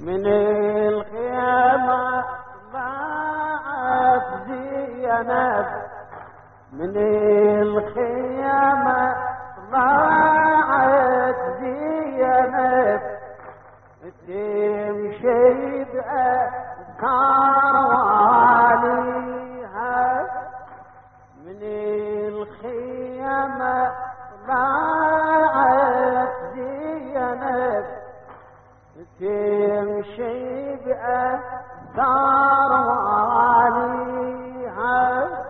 من الخيامة طلعت زينب، من الخيامة طلعت زينب، تمشي بأثار واليها. من الخيامة طلعت زينب، تمشي بأثار واليها،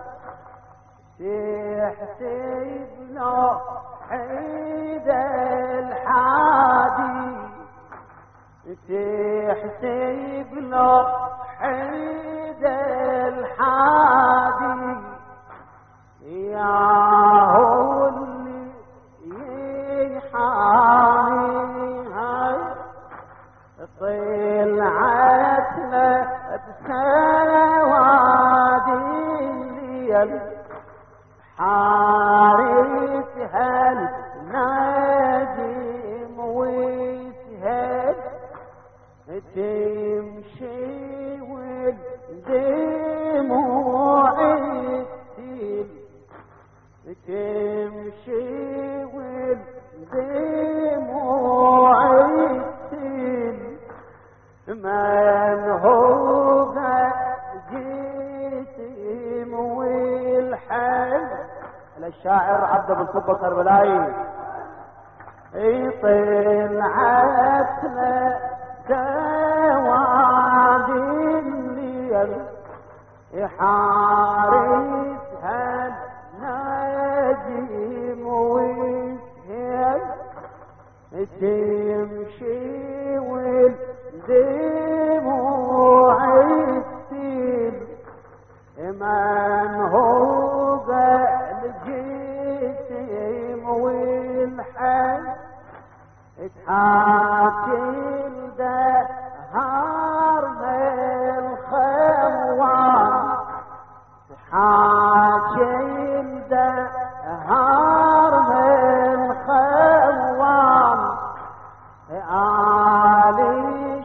تحسب له حيد الحادي، تحسب له حيد الحادي، ياهو اللي يحاميها. طلعت له بسواد الليل، حارسها النجم ويسهل، تمشي والدموع تسيل، تمشي والدموع تسيل. من هو جسم والحل للشاعر عبد ابو الصبا كربلاي. طلعت له سواد الليل، يحارسها النجم ويسهل، تمشي والدموع تسيل. من هو الجسم والحل، تحاكي الدهر الخوان، تحاكي الدهر الخوان. عالي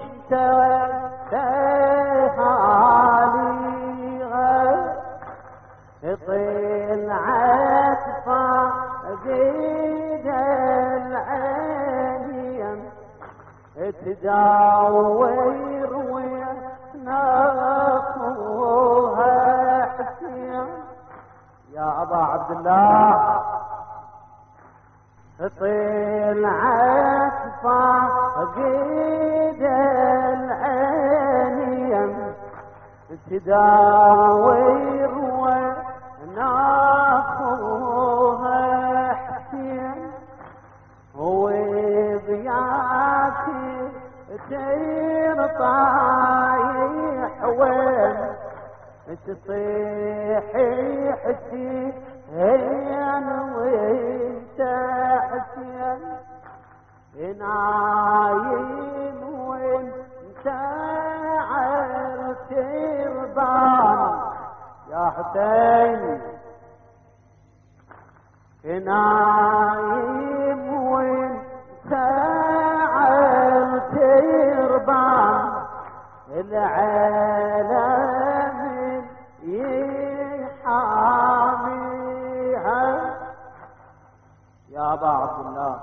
عليها، طلعت فقيد العين، تداور وناخوها حسين. يا أبا عبد الله طلعت فقيد العين، تداور وناخوها حسين. وبياتي تير طايح وين، تصيحي حسين وانت حسين، نايم وانت عالتربان. يا حسين نايم وانت عالتربان، العالم يحاميها. يا أبا عبد الله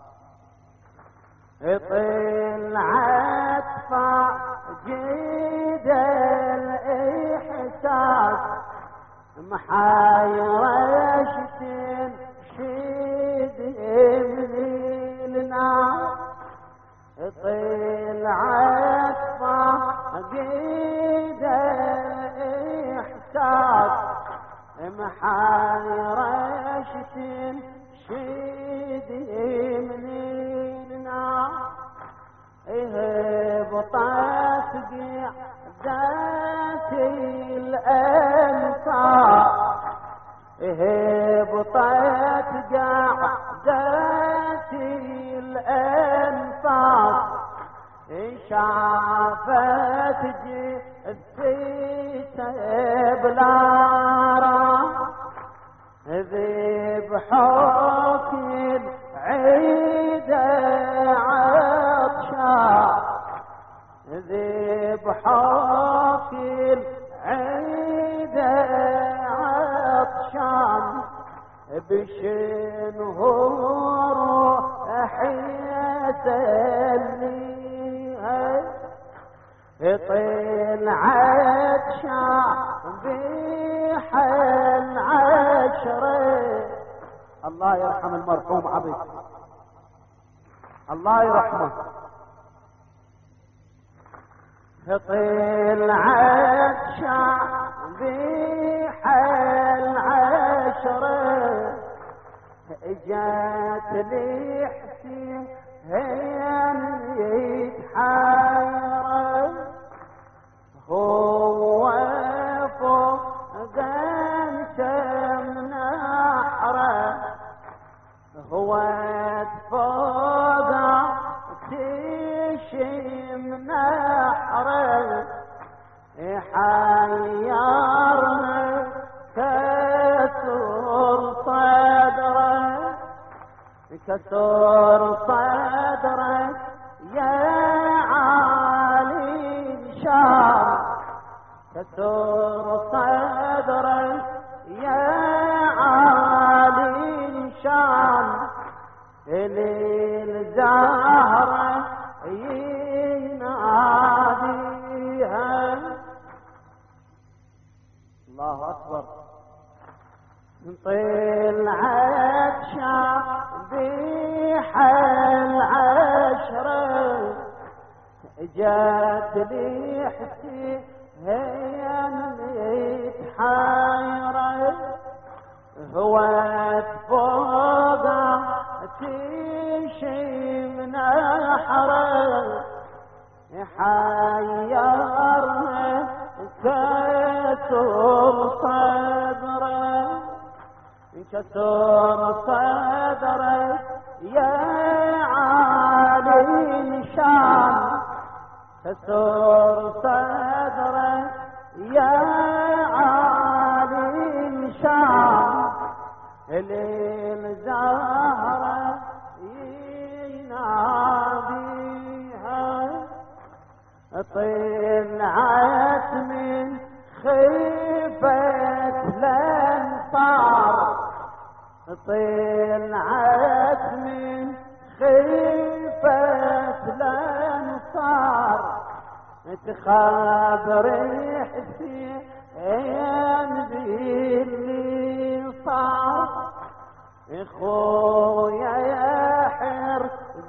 طلعت فقيد الإحساس، محايرة تنشد من الناس. طلعت فقيد الإحساس، محايرة تنشد من الناس. هبطت ذات الأنفاق، هبطت ذات الأنفاق، شافت جثتي بلا راس، ذبحوك العيد عطشان، ذبحوك العيد عطشان بشنهور حيتني طلعت شعبيح العشرة. الله يرحم المرحوم عبد، الله يرحمه. طلعت شعبيح العشرة جات لي حسين يتحير هو فوق منحره هو فوق تشم نحره يحيرنا كسر صدره كسر صدرك يا عالي الشام كسر صدرك يا عالي الشام الزهرة يناديها. الله أكبر. طلعت شعبيح العشرة جات لي حسين متحيرة هو فوق تشم نحره يحيرنا كسر صدره كسر صدرك يا عالي الشام كسر صدرك يا عالي الشام الزهرة يناديها. طلعت من خيفة الانصار طلعت من خيفة الانصار تخابر حسين باللي صار اخويا يحر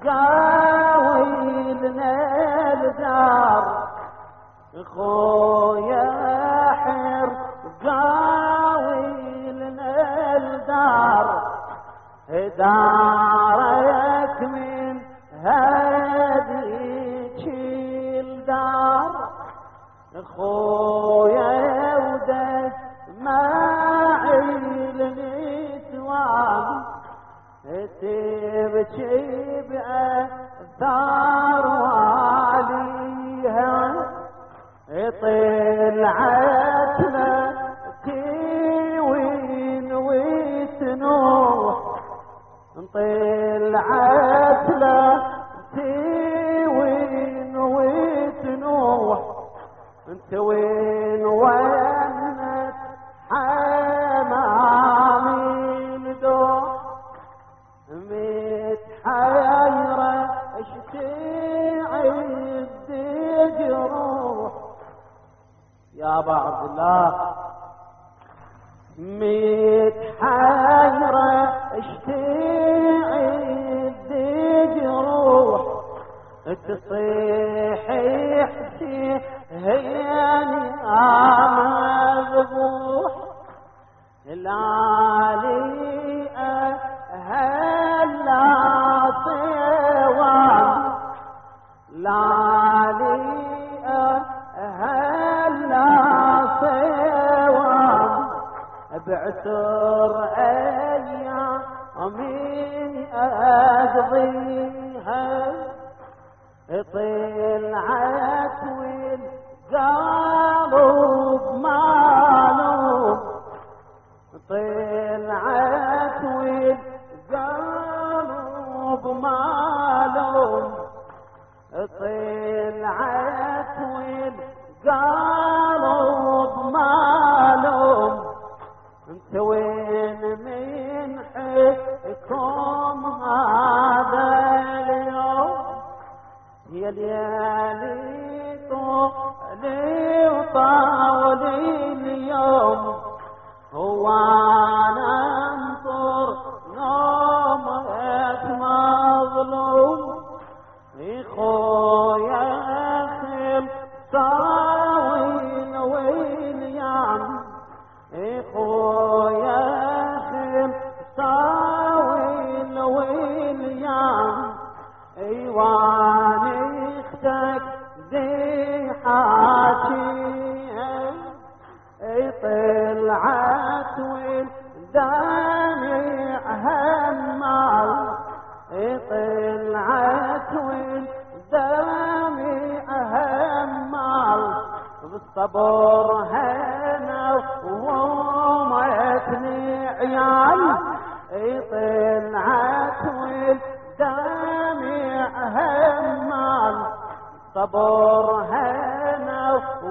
قاويلنا الدار اخويا يحر قاويلنا الدار دارك من هذيك الدار اخويا ودك معي النسوان تبكي بأثار واليها طلعت لك وين وتنوح طلعت لك وين وتنوح انت وين ونت حمامي الدوح متحيرة اشتعد جروح يا ابا عبد الله متحيرة اشتعد جروح تصيح حسين هياني مذبوح العالي هلا صوان العالي هلا صوان بعثر ايامي اقضيها طلعت والقلب معلوم طلعت والقلب معلوم طلعت والقلب معلوم انت وين من حكم هذا اليوم يا ليالي طولي وطاولي اليوم هو انا انظر نومك مظلوم خويا خيم صاوين ويليان خويا خيم صاوين ويليان ايوان اختك دي حاكي طلعت والدمع همال طلعت والدمع همال بالصبر هنا وومتني عيال طلعت والدمع همال صبر هنا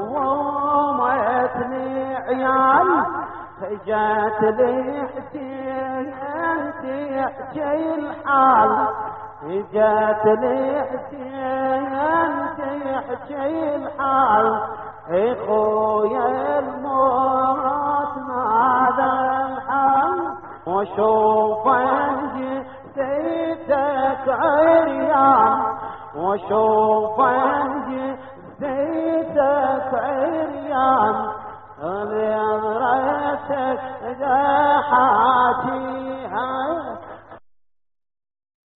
وومتني عيال جات لي حسين تحكي الحال جات لي حسين تحكي الحال خويا الموت ماذا الحال وشوف جثتك عريان وشوف جثتك عريان لنظرتك ذا حاتي